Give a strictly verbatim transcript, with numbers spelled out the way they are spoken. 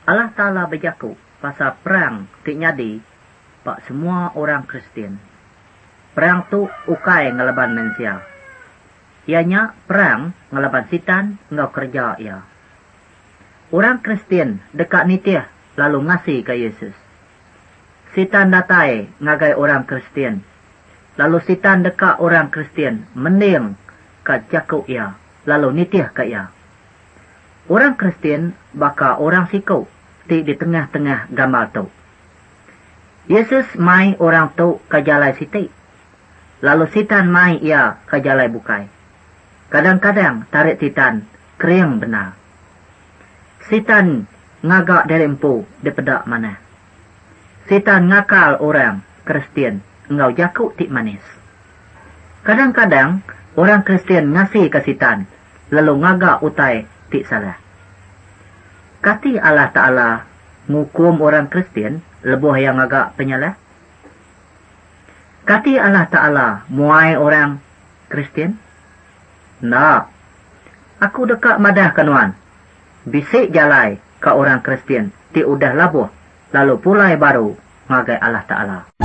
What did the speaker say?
Allah Ta'ala berjaku pasal perang tik nyadi pak semua orang Kristian. Perang tu ukai ngelaban manusia. Ianya perang ngelaban sitan ngau kerja ia. Orang Kristian dekat nitih lalu ngasih ke Yesus. Sitan datai ngagai orang Kristian. Lalu sitan dekat orang Kristian mending ke jaku ia. Lalu nitih ke ia. Orang Kristian baka orang siku di di tengah-tengah gambar tu. Yesus mai orang tu ke jalai siti. Lalu sitan mai ia ke jalai bukai. Kadang-kadang tarik sitan kering benar. Sitan ngagak dari empu di pedak mana. Sitan ngakal orang Kristian ngau jaku tik manis. Kadang-kadang orang Kristian ngasih ke sitan lalu ngagak utai tik salah. Kati Allah Ta'ala ngukum orang Kristian lebuh yang agak penyalah. Kati Allah Ta'ala muai orang Kristian? Nah, aku dekat madah kanuan. Bisik jalai ke orang Kristian ti udah labuh lalu pulai baru ngagai Allah Ta'ala.